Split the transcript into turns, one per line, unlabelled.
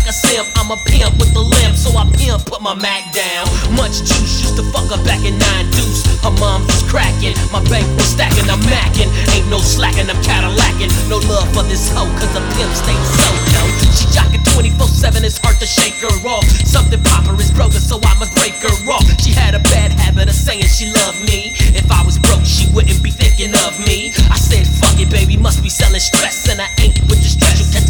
a simp, I'm a pimp with the limp, so I pimp, put my Mac down. Much juice, used to fuck her back in 9 deuce. Her mom was cracking, my bank was stacking, I'm macking. Ain't no slacking, I'm Cadillacing. No love for this hoe, cause the pimp stays so dope. She jockin' 24/7, it's hard to shake her off. Something proper is broken, so I must break her off. She had a bad habit of saying she loved me,